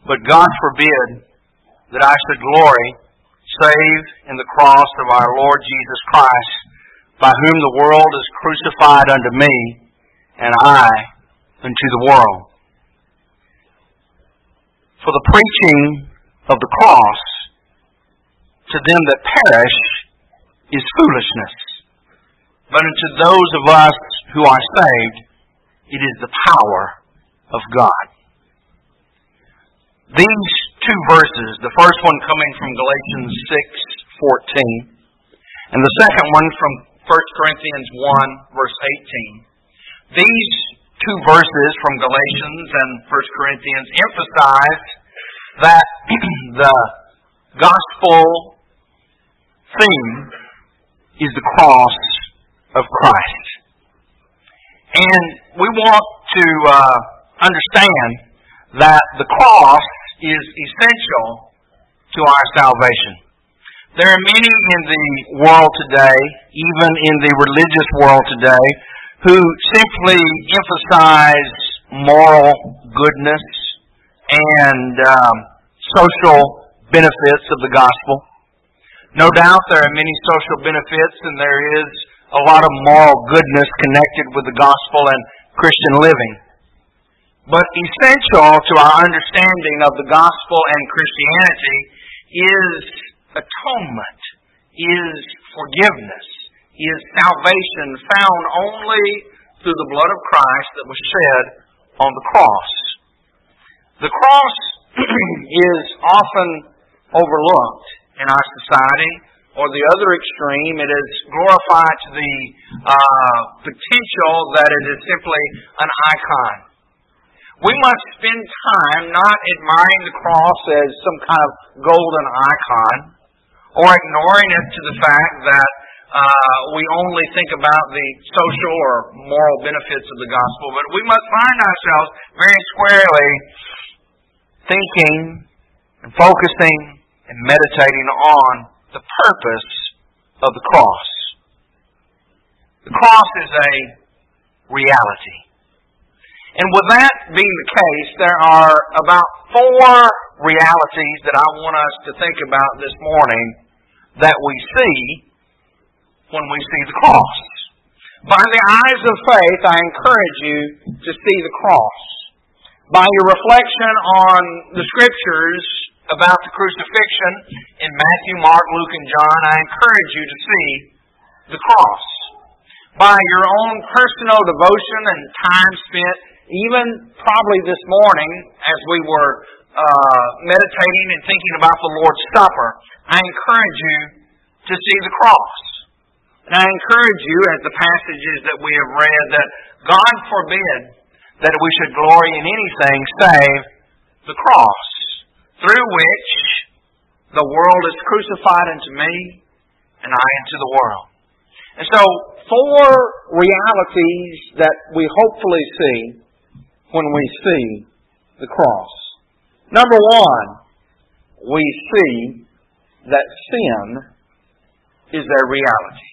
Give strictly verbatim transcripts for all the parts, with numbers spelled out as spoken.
But God forbid that I should glory save in the cross of our Lord Jesus Christ, by whom the world is crucified unto me, and I unto the world. For the preaching of the cross to them that perish is foolishness, but unto those of us who are saved, it is the power of God. These two verses, the first one coming from Galatians six fourteen, and the second one from First Corinthians one, verse eighteen. These two verses from Galatians and First Corinthians emphasize that the gospel theme is the cross of Christ. And we want to uh, understand that the cross is essential to our salvation. There are many in the world today, even in the religious world today, who simply emphasize moral goodness and um, social benefits of the gospel. No doubt there are many social benefits, and there is a lot of moral goodness connected with the gospel and Christian living. But essential to our understanding of the gospel and Christianity is atonement, is forgiveness, is salvation found only through the blood of Christ that was shed on the cross. The cross is often overlooked in our society, or the other extreme, it is glorified to the uh, potential that it is simply an icon. We must spend time not admiring the cross as some kind of golden icon, or ignoring it to the fact that uh, we only think about the social or moral benefits of the gospel, but we must find ourselves very squarely thinking and focusing and meditating on the purpose of the cross. The cross is a reality. And with that being the case, there are about four realities that I want us to think about this morning that we see when we see the cross. By the eyes of faith, I encourage you to see the cross. By your reflection on the Scriptures about the crucifixion in Matthew, Mark, Luke, and John, I encourage you to see the cross. By your own personal devotion and time spent, even probably this morning as we were uh, meditating and thinking about the Lord's Supper, I encourage you to see the cross. And I encourage you, as the passages that we have read, that God forbid that we should glory in anything save the cross, through which the world is crucified unto me, and I unto the world. And so, four realities that we hopefully see when we see the cross. Number one, we see that sin is a reality.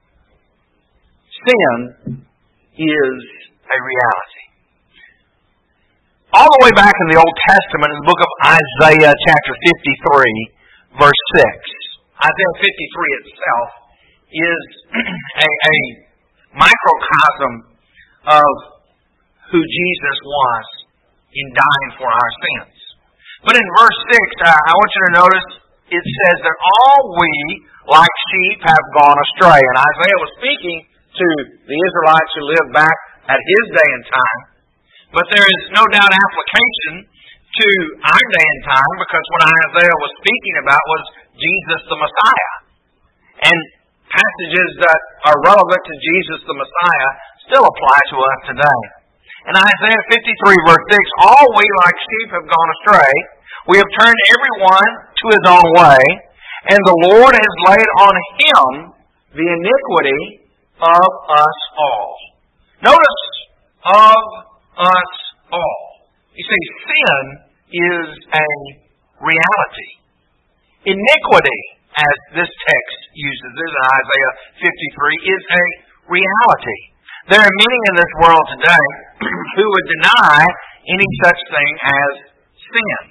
Sin is a reality. All the way back in the Old Testament, in the book of Isaiah, chapter fifty-three, verse six. Isaiah fifty-three itself is a, a microcosm of who Jesus was in dying for our sins. But in verse six, uh, I want you to notice, it says that all we, like sheep, have gone astray. And Isaiah was speaking to the Israelites who lived back at his day and time. But there is no doubt application to our day and time, because what Isaiah was speaking about was Jesus the Messiah. And passages that are relevant to Jesus the Messiah still apply to us today. In Isaiah fifty-three, verse six, all we like sheep have gone astray. We have turned everyone to his own way, and the Lord has laid on him the iniquity of us all. Notice, of us all. You see, sin is a reality. Iniquity, as this text uses it in Isaiah fifty-three, is a reality. There are many in this world today who would deny any such thing as sin.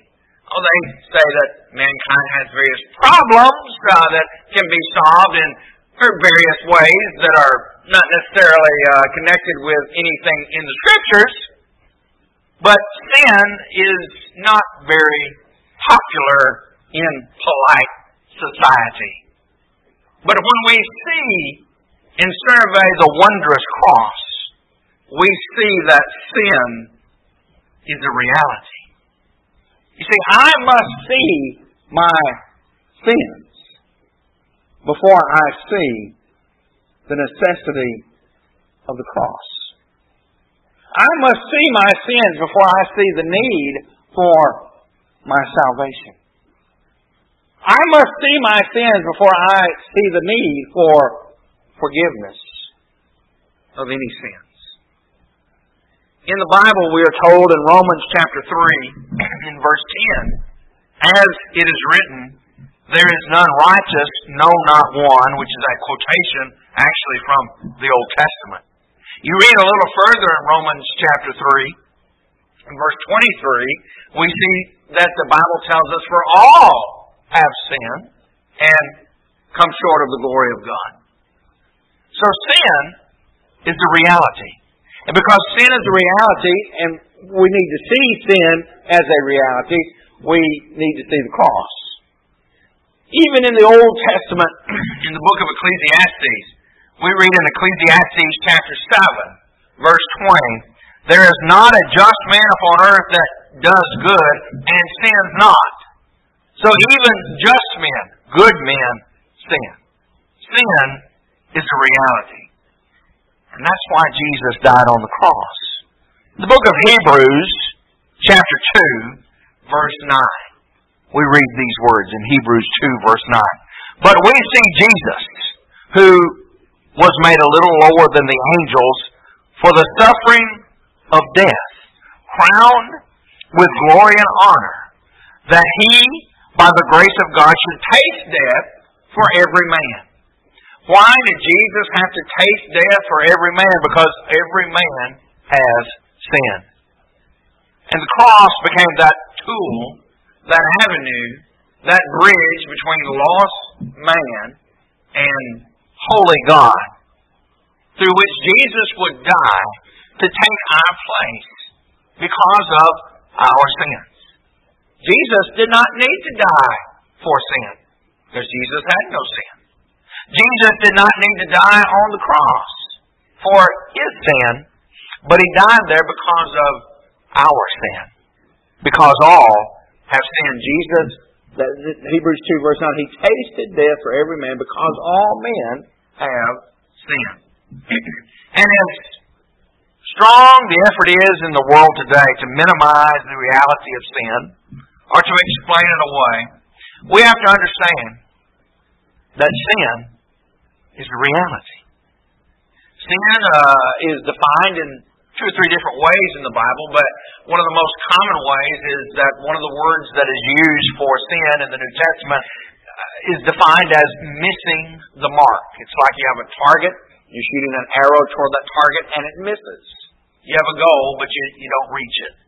Oh, they say that mankind has various problems uh, that can be solved in various ways that are not necessarily uh, connected with anything in the Scriptures. But sin is not very popular in polite society. But when we see and survey the wondrous cross, we see that sin is a reality. You see, I must see my sins before I see the necessity of the cross. I must see my sins before I see the need for my salvation. I must see my sins before I see the need for forgiveness of any sins. In the Bible, we are told in Romans chapter three, in verse ten, as it is written, there is none righteous, no, not one, which is a quotation actually from the Old Testament. You read a little further in Romans chapter three, in verse twenty-three, we see that the Bible tells us, for all have sinned and come short of the glory of God. So sin is the reality. And because sin is a reality, and we need to see sin as a reality, we need to see the cross. Even in the Old Testament, in the book of Ecclesiastes, we read in Ecclesiastes chapter seven, verse twenty, there is not a just man upon earth that does good and sins not. So even just men, good men, sin. Sin is a reality. And that's why Jesus died on the cross. In the book of Hebrews, chapter two, verse nine, we read these words in Hebrews two, verse nine. But we see Jesus, who was made a little lower than the angels for the suffering of death, crowned with glory and honor, that He, by the grace of God, should taste death for every man. Why did Jesus have to taste death for every man? Because every man has sinned. And the cross became that tool, that avenue, that bridge between the lost man and holy God, through which Jesus would die to take our place because of our sins. Jesus did not need to die for sin, because Jesus had no sin. Jesus did not need to die on the cross for His sin, but He died there because of our sin. Because all have sinned. Jesus, Hebrews two verse nine, He tasted death for every man because all men have sinned. And as strong the effort is in the world today to minimize the reality of sin, or to explain it away, we have to understand that sin is the reality. Sin uh, is defined in two or three different ways in the Bible, but one of the most common ways is that one of the words that is used for sin in the New Testament uh, is defined as missing the mark. It's like you have a target, you're shooting an arrow toward that target, and it misses. You have a goal, but you, you don't reach it.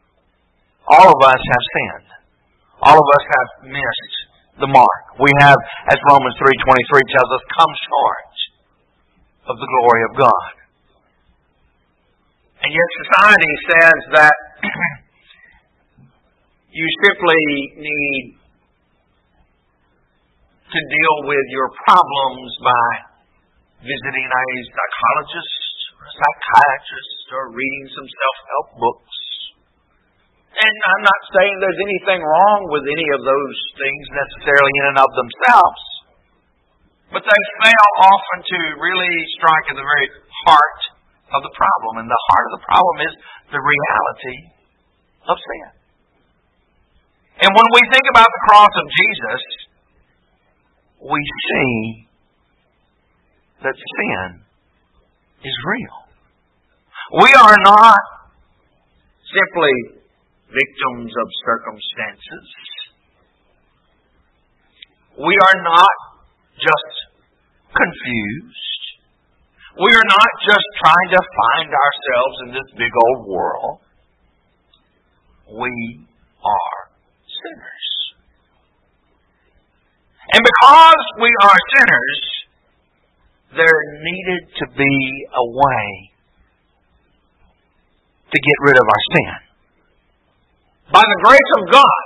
All of us have sinned. All of us have missed the mark. We have, as Romans three twenty-three tells us, come short of the glory of God. And yet society says that you simply need to deal with your problems by visiting a psychologist or a psychiatrist or reading some self-help books. And I'm not saying there's anything wrong with any of those things necessarily in and of themselves. But they fail often to really strike at the very heart of the problem. And the heart of the problem is the reality of sin. And when we think about the cross of Jesus, we see that sin is real. We are not simply victims of circumstances. We are not just confused. We are not just trying to find ourselves in this big old world. We are sinners. And because we are sinners, there needed to be a way to get rid of our sin. By the grace of God,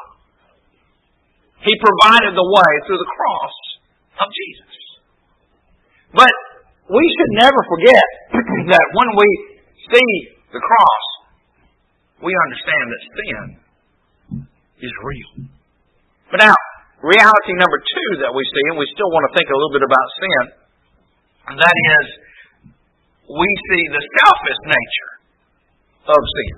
He provided the way through the cross of Jesus. But we should never forget that when we see the cross, we understand that sin is real. But now, reality number two that we see, and we still want to think a little bit about sin, and that is, we see the selfish nature of sin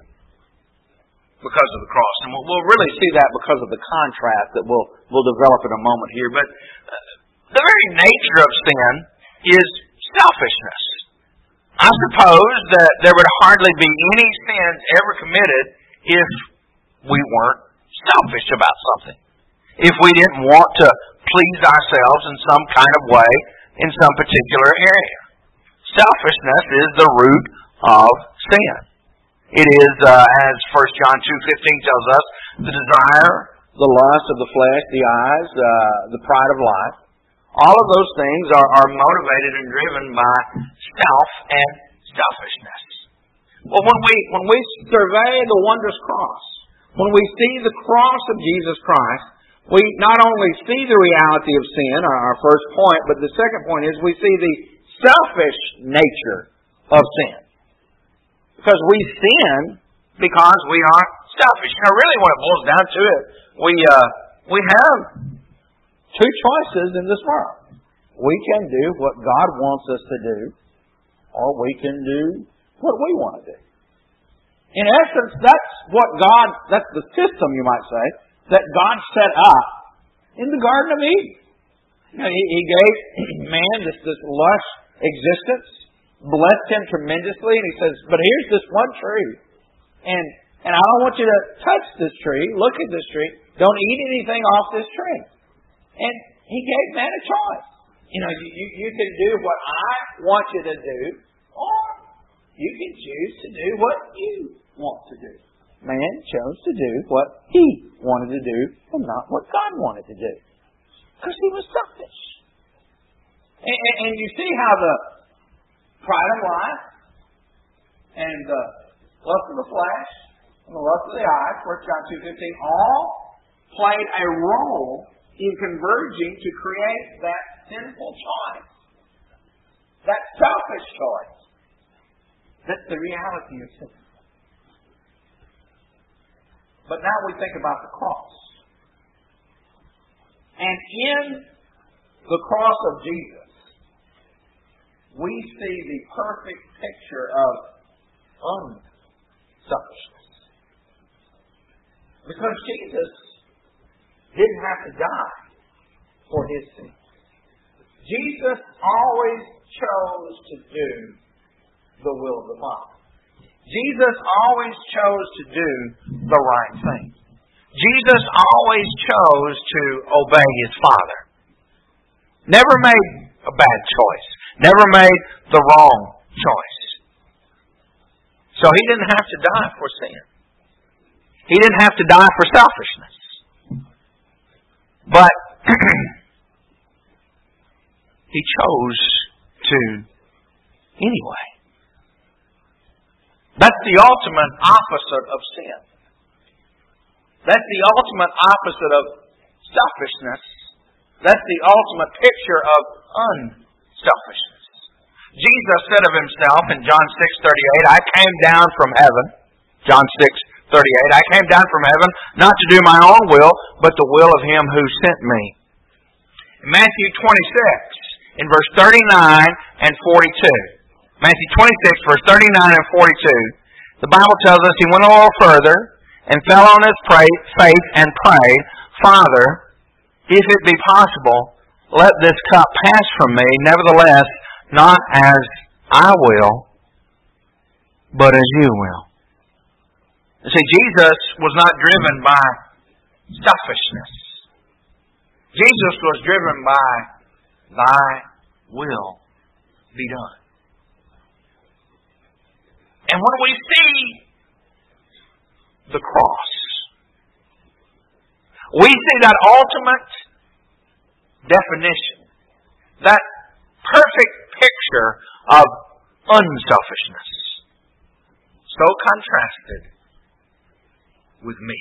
because of the cross. And we'll, we'll really see that because of the contrast that we'll, we'll develop in a moment here. But uh, the very nature of sin is selfishness. I suppose that there would hardly be any sins ever committed if we weren't selfish about something. If we didn't want to please ourselves in some kind of way in some particular area. Selfishness is the root of sin. It is, uh, as First John two fifteen tells us, the desire, the lust of the flesh, the eyes, uh, the pride of life. All of those things are, are motivated and driven by self and selfishness. Well, when we when we survey the wondrous cross, when we see the cross of Jesus Christ, we not only see the reality of sin, our first point, but the second point is we see the selfish nature of sin. Because we sin because we are selfish. Now, really, when it boils down to it, we uh, we have two choices in this world. We can do what God wants us to do, or we can do what we want to do. In essence, that's what God, that's the system, you might say, that God set up in the Garden of Eden. You know, he, he gave man this, this lush existence, blessed him tremendously, and He says, but here's this one tree, and and I don't want you to touch this tree, look at this tree, don't eat anything off this tree. And He gave man a choice. You know, you, you, you can do what I want you to do, or you can choose to do what you want to do. Man chose to do what he wanted to do and not what God wanted to do. Because he was selfish. And, and, and you see how the pride of life and the lust of the flesh and the lust of the eyes, First John two fifteen, all played a role in converging to create that sinful choice. That selfish choice. That's the reality of sin. But now we think about the cross. And in the cross of Jesus, we see the perfect picture of unselfishness. Because Jesus didn't have to die for his sins. Jesus always chose to do the will of the Father. Jesus always chose to do the right thing. Jesus always chose to obey His Father. Never made a bad choice. Never made the wrong choice. So He didn't have to die for sin. He didn't have to die for selfishness. But He chose to anyway. That's the ultimate opposite of sin. That's the ultimate opposite of selfishness. That's the ultimate picture of unselfishness. Jesus said of Himself in John six thirty-eight, I came down from heaven. John six thirty-eight, I came down from heaven not to do my own will, but the will of Him who sent me. In Matthew twenty-six, in verse thirty-nine and forty-two. Matthew twenty-six, verse thirty-nine and forty-two. The Bible tells us He went a little further and fell on His face and prayed, Father, if it be possible, let this cup pass from me. Nevertheless, not as I will, but as You will. You see, Jesus was not driven by selfishness. Jesus was driven by Thy will be done. And when we see the cross, We see that ultimate definition, that perfect picture of unselfishness, so contrasted with me.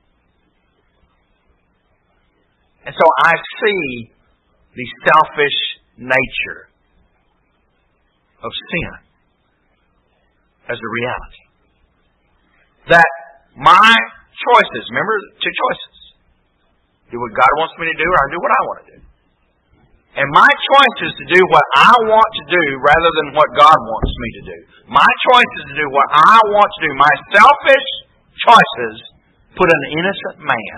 And so I see the selfish nature of sin as a reality. That my choices, remember, two choices. Do what God wants me to do, or I do what I want to do. And my choice is to do what I want to do rather than what God wants me to do. My choice is to do what I want to do. My selfish choices put an innocent man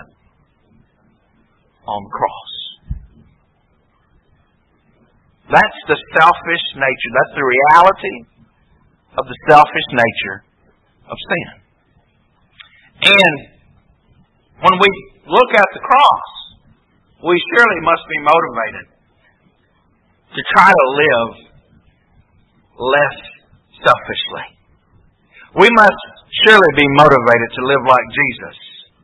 on the cross. That's the selfish nature. That's the reality of the selfish nature of sin. And when we look at the cross, we surely must be motivated to try to live less selfishly. We must surely be motivated to live like Jesus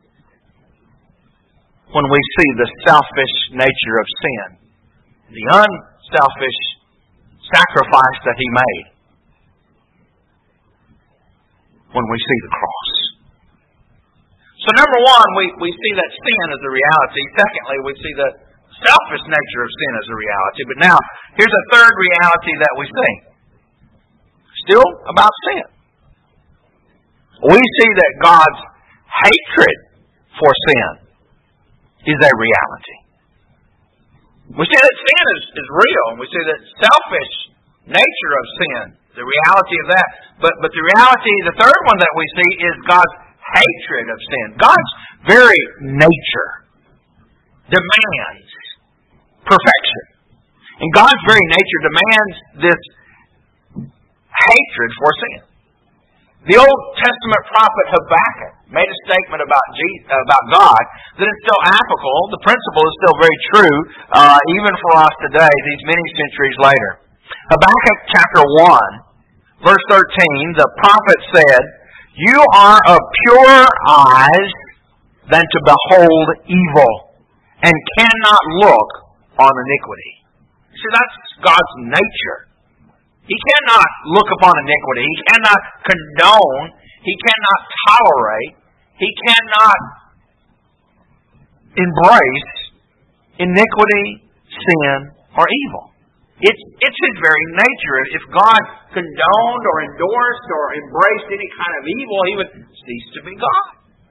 when we see the selfish nature of sin, the unselfish sacrifice that He made when we see the cross. So number one, we, we see that sin is a reality. Secondly, we see the selfish nature of sin as a reality. But now, here's a third reality that we see. Still about sin. We see that God's hatred for sin is a reality. We see that sin is, is real. We see that selfish nature of sin, the reality of that. But, but the reality, the third one that we see is God's hatred of sin. God's very nature demands perfection. And God's very nature demands this hatred for sin. The Old Testament prophet Habakkuk made a statement about Jesus, about God that is still applicable. The principle is still very true, uh, even for us today, these many centuries later. Habakkuk chapter one, verse thirteen, the prophet said, "You are of purer eyes than to behold evil, and cannot look on iniquity." See, that's God's nature. He cannot look upon iniquity. He cannot condone. He cannot tolerate. He cannot embrace iniquity, sin, or evil. It's, it's His very nature. If God condoned or endorsed or embraced any kind of evil, He would cease to be God.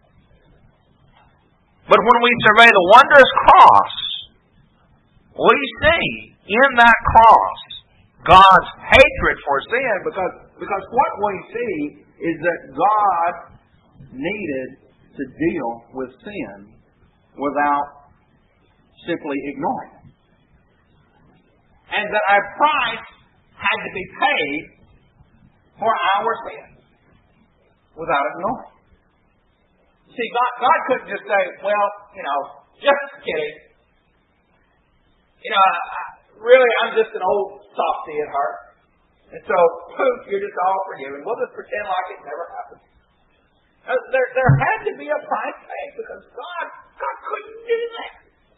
But when we survey the wondrous cross, we see in that cross God's hatred for sin, because, because what we see is that God needed to deal with sin without simply ignoring it. And that a price had to be paid for our sin without ignoring it. See, God, God couldn't just say, well, you know, just kidding. You know, I, really, I'm just an old softy at heart. And so, poof, you're just all forgiven. We'll just pretend like it never happened. Uh, there, there had to be a price paid because God, God couldn't do that.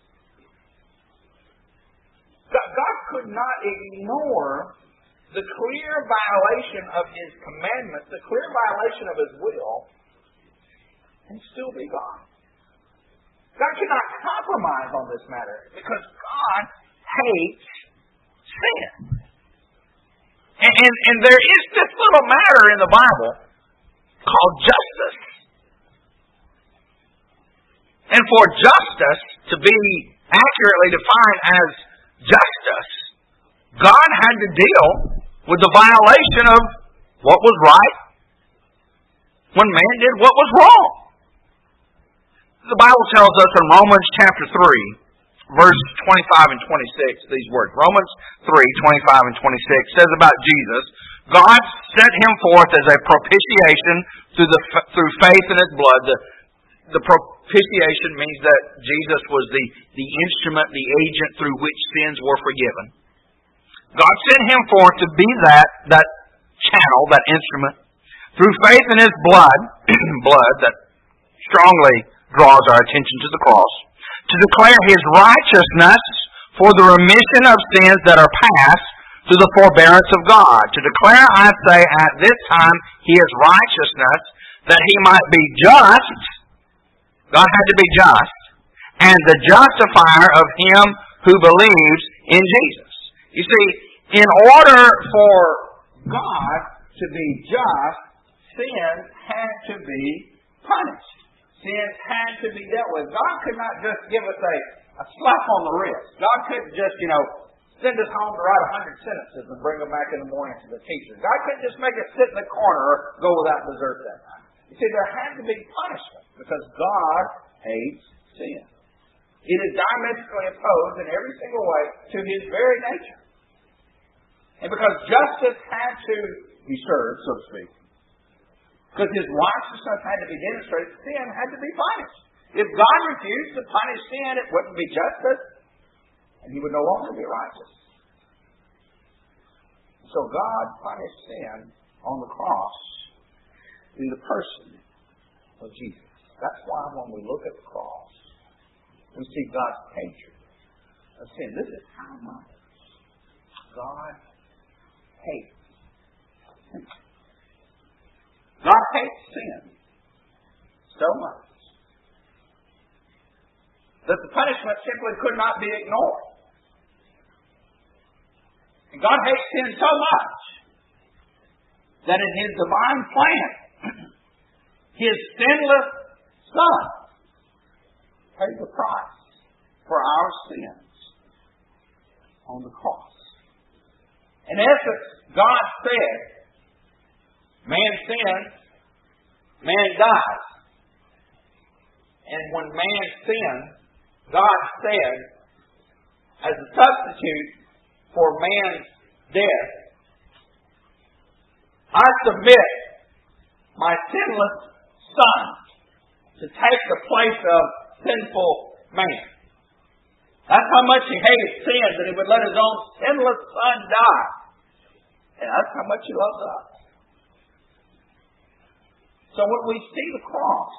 God, God could not ignore the clear violation of His commandments, the clear violation of His will, and still be God. God cannot compromise on this matter because God hates sin. And, and, and there is this little matter in the Bible called justice. And for justice to be accurately defined as justice, God had to deal with the violation of what was right when man did what was wrong. The Bible tells us in Romans chapter three, verse twenty-five and twenty-six, these words. Romans three, twenty-five and twenty-six says about Jesus, God sent Him forth as a propitiation through the through faith in His blood. The, the propitiation means that Jesus was the, the instrument, the agent through which sins were forgiven. God sent Him forth to be that, that channel, that instrument, through faith in His blood, blood that strongly draws our attention to the cross. to declare His righteousness for the remission of sins that are past through the forbearance of God. To declare, I say, at this time His righteousness, that He might be just. God had to be just. And the justifier of him who believes in Jesus. You see, in order for God to be just, sin had to be punished. Sin had to be dealt with. God could not just give us a, a slap on the wrist. God couldn't just, you know, send us home to write a hundred sentences and bring them back in the morning to the teacher. God couldn't just make us sit in the corner or go without dessert that night. You see, there had to be punishment because God hates sin. It is diametrically opposed in every single way to His very nature. And because justice had to be served, so to speak, because His righteousness had to be demonstrated, sin had to be punished. If God refused to punish sin, it wouldn't be justice, and He would no longer be righteous. So God punished sin on the cross through the person of Jesus. That's why when we look at the cross, we see God's hatred of sin. This is how much God hates sin. God hates sin so much that the punishment simply could not be ignored. And God hates sin so much that in His divine plan, His sinless Son paid the price for our sins on the cross. In essence, God said, man sins, man dies. And when man sinned, God said, as a substitute for man's death, I submit my sinless Son to take the place of sinful man. That's how much He hated sin, that He would let His own sinless Son die. And that's how much He loves us. So when we see the cross,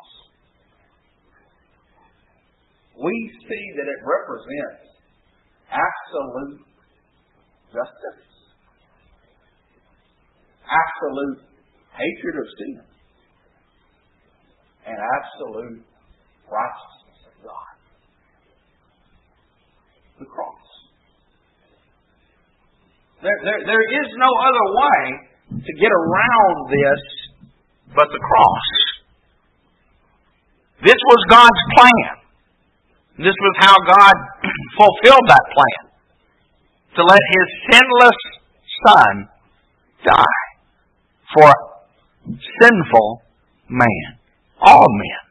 we see that it represents absolute justice, absolute hatred of sin, and absolute righteousness of God. The cross. There, there, there is no other way to get around this but the cross. This was God's plan. This was how God fulfilled that plan. To let His sinless Son die for sinful man. All men.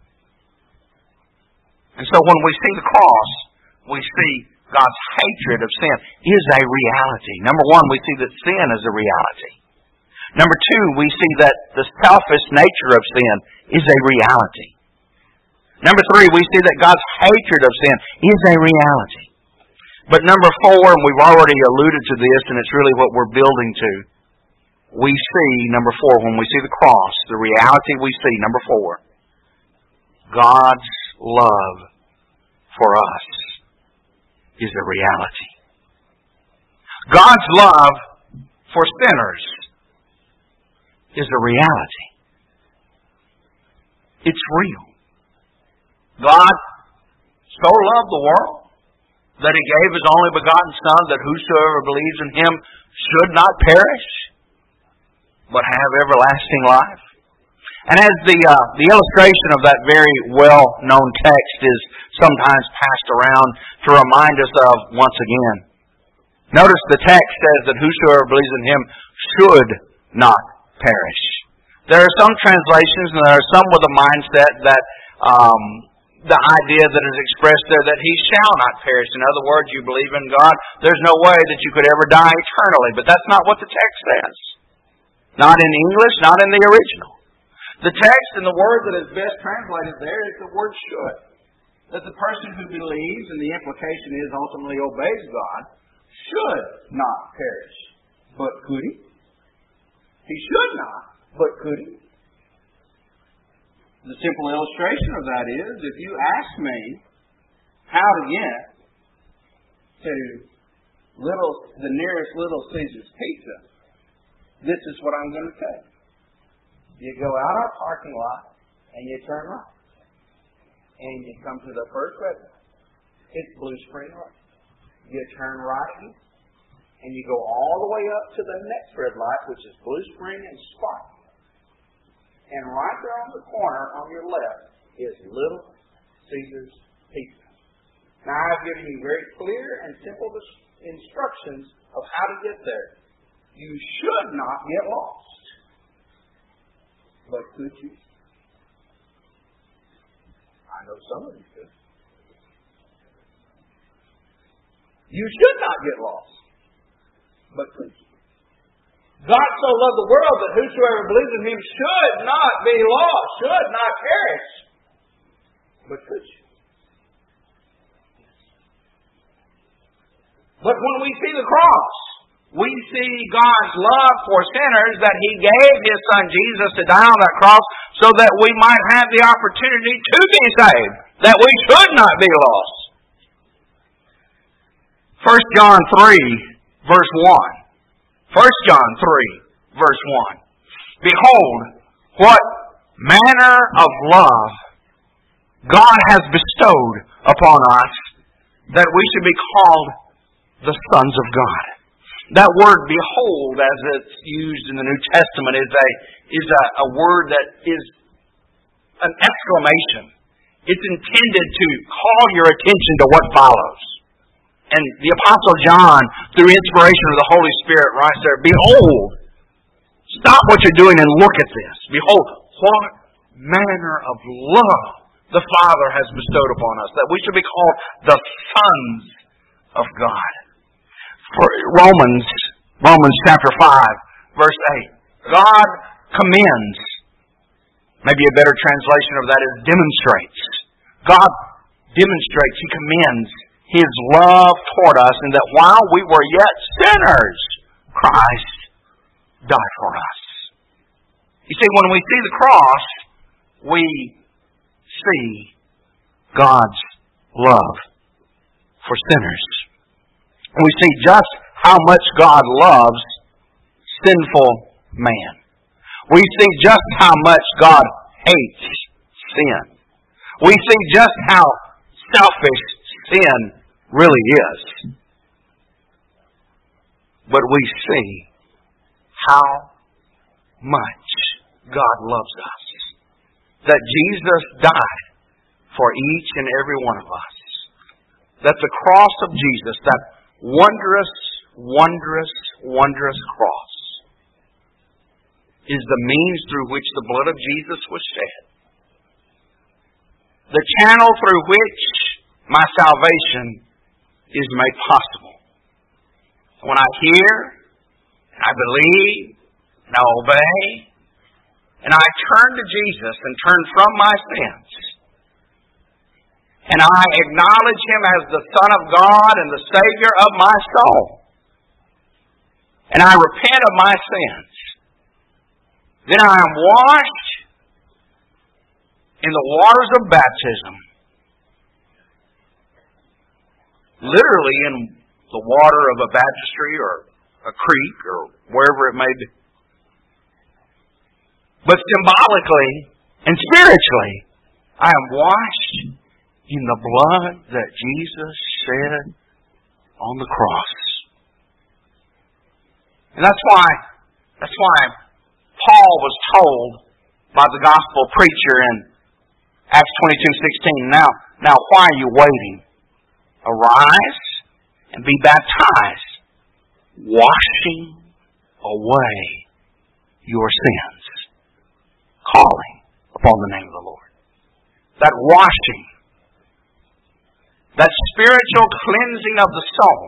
And so when we see the cross, we see God's hatred of sin is a reality. Number one, we see that sin is a reality. Number two, we see that the selfish nature of sin is a reality. Number three, we see that God's hatred of sin is a reality. But number four, and we've already alluded to this, and it's really what we're building to, we see, number four, when we see the cross, the reality we see, number four, God's love for us is a reality. God's love for sinners is a reality. It's real. God so loved the world that He gave His only begotten Son, that whosoever believes in Him should not perish, but have everlasting life. And as the uh, the illustration of that very well-known text is sometimes passed around to remind us of once again. Notice the text says that whosoever believes in Him should not perish. There are some translations, and there are some with a mindset that um, the idea that is expressed there that He shall not perish. In other words, you believe in God, there's no way that you could ever die eternally. But that's not what the text says. Not in English, not in the original. The text and the word that is best translated there is the word should. That the person who believes, and the implication is ultimately obeys God, should not perish. But could he? He should not, but could he? The simple illustration of that is, if you ask me how to get to little the nearest Little Caesars Pizza, this is what I'm going to tell you. You go out our parking lot and you turn right. And you come to the first red light. It's Blue Spring Road. You turn right and you go all the way up to the next red light, which is Blue Spring and Spark. And right there on the corner on your left is Little Caesars Pizza. Now I've given you very clear and simple instructions of how to get there. You should not get lost. But could you? I know some of you could. You should not get lost. But could you? God so loved the world that whosoever believes in Him should not be lost, should not perish. But could you? But when we see the cross, we see God's love for sinners, that He gave His Son Jesus to die on that cross so that we might have the opportunity to be saved, that we should not be lost. First John three, verse one. First John three, verse one. Behold, what manner of love God has bestowed upon us, that we should be called the sons of God. That word behold, as it's used in the New Testament, is a is a, a word that is an exclamation. It's intended to call your attention to what follows. And the Apostle John, through inspiration of the Holy Spirit, writes there, behold, stop what you're doing and look at this. Behold, what manner of love the Father has bestowed upon us, that we should be called the sons of God. For Romans, Romans chapter five, verse eight. God commends. Maybe a better translation of that is demonstrates. God demonstrates, He commends His love toward us, and that while we were yet sinners, Christ died for us. You see, when we see the cross, we see God's love for sinners. And we see just how much God loves sinful man. We see just how much God hates sin. We see just how selfish sin really is. But we see how much God loves us. That Jesus died for each and every one of us. That the cross of Jesus, that wondrous, wondrous, wondrous cross, is the means through which the blood of Jesus was shed. The channel through which my salvation is made possible. When I hear, I believe, and I obey, and I turn to Jesus and turn from my sins, and I acknowledge Him as the Son of God and the Savior of my soul, and I repent of my sins, then I am washed in the waters of baptism, literally in the water of a baptistry or a creek or wherever it may be. But symbolically and spiritually, I am washed in the blood that Jesus shed on the cross. And that's why, that's why Paul was told by the gospel preacher in Acts twenty-two sixteen, now, now why are you waiting? Arise and be baptized, washing away your sins, calling upon the name of the Lord. That washing, that spiritual cleansing of the soul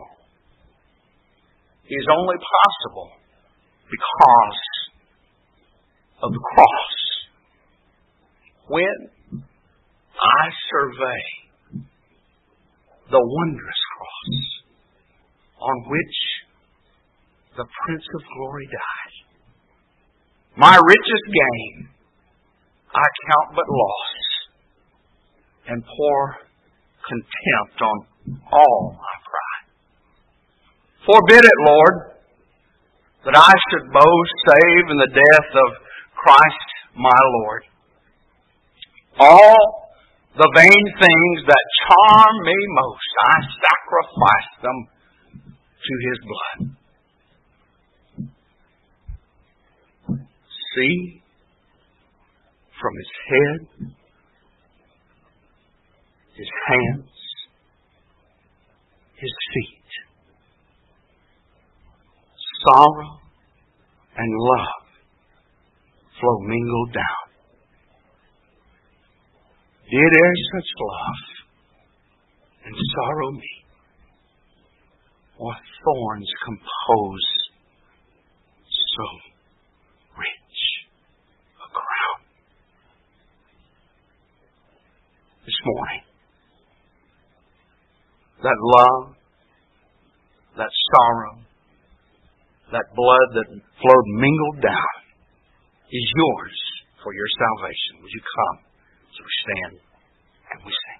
is only possible because of the cross. When I survey the wondrous cross on which the Prince of Glory died, my richest gain I count but loss, and pour contempt on all my pride. Forbid it, Lord, that I should boast save in the death of Christ my Lord. All the vain things that charm me most, I sacrifice them to His blood. See, from His head, His hands, His feet, sorrow and love flow mingled down. Did ere such love and sorrow me, or thorns compose so rich a crown? This morning, that love, that sorrow, that blood that flowed mingled down is yours for your salvation. Would you come as we stand and we sing?